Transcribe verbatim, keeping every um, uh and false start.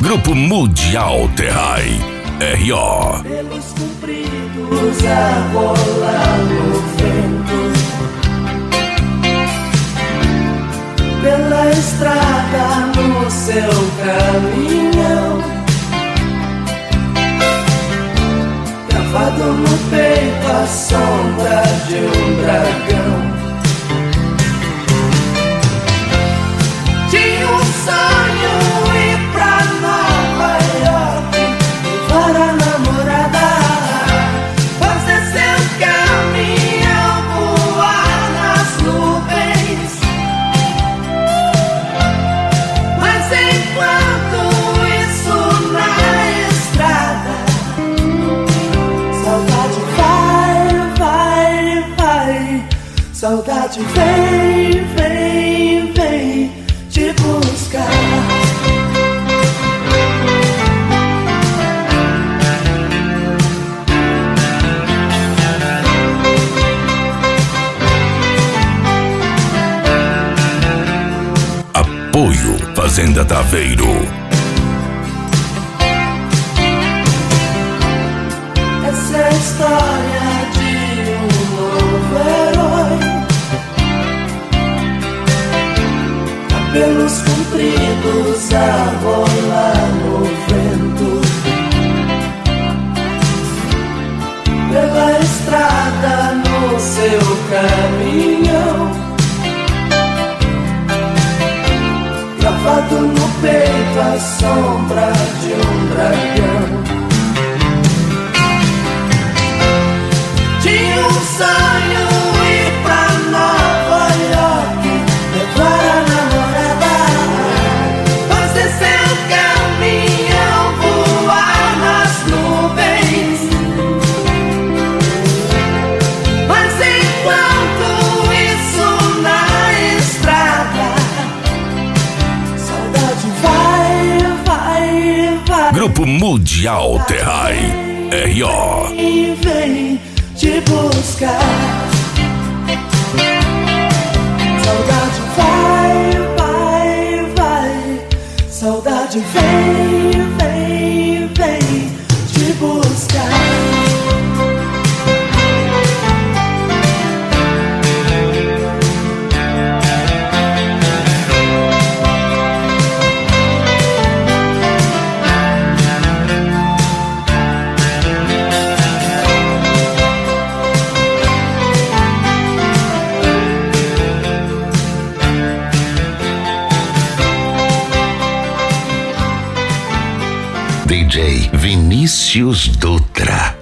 Grupo Mundial Terrai, R O. Pelos compridos a rolar no vento, pela estrada no seu caminhão, gravado no peito a sombra de um dragão. Tinha um sonho ir pra Nova York, levar a namorada, fazer seu caminhão voar nas nuvens. Mas enquanto isso na estrada, saudade vai, vai, vai. Saudade vem, vem, vem te buscar. Apoio Fazenda Taveiro. Essa é a história de um novo herói, cabelos compridos a rolar no vento, pela estrada no seu caminhão, gravado no peito a sombra de um dragão. Tinha um sonho ir pra Nova York, levar a namorada, fazer seu caminhão voar nas nuvens. Mas enquanto isso na estrada, saudade vai, vai, vai. Grupo Mundial Terrai, R O. Vem, vem te buscar. Saudade vai, vai, vai. Saudade vem, vem, vem te buscar. D J Vinícius Dutra.